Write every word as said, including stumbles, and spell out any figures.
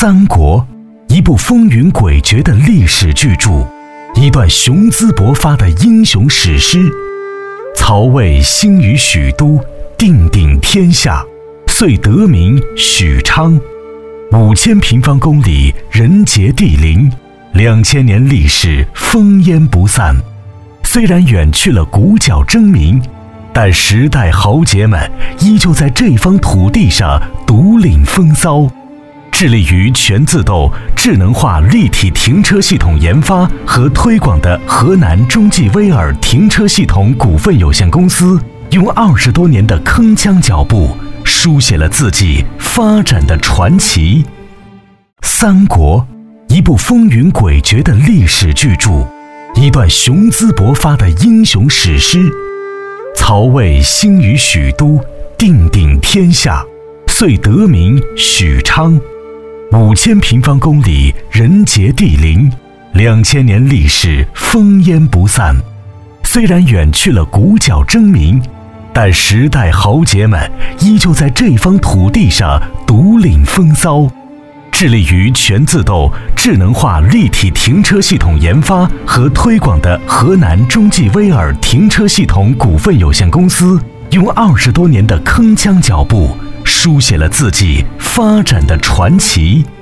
三国，一部风云诡谲的历史巨著，一段雄姿勃发的英雄史诗。曹魏兴于许都，定鼎天下，遂得名许昌。五千平方公里，人杰地灵，两千年历史烽烟不散。虽然远去了鼓角争鸣，但时代豪杰们依旧在这方土地上独领风骚。致力于全自动智能化立体停车系统研发和推广的河南中继威尔停车系统股份有限公司，用二十多年的铿锵脚步，书写了自己发展的传奇。三国，一部风云诡谲的历史巨著，一段雄姿勃发的英雄史诗。曹魏兴于许都，定鼎天下，遂得名许昌。五千平方公里，人杰地灵，两千年历史烽烟不散。虽然远去了鼓角争鸣，但时代豪杰们依旧在这方土地上独领风骚。致力于全自动智能化立体停车系统研发和推广的河南中继威尔停车系统股份有限公司，用二十多年的铿锵脚步，书写了自己发展的传奇。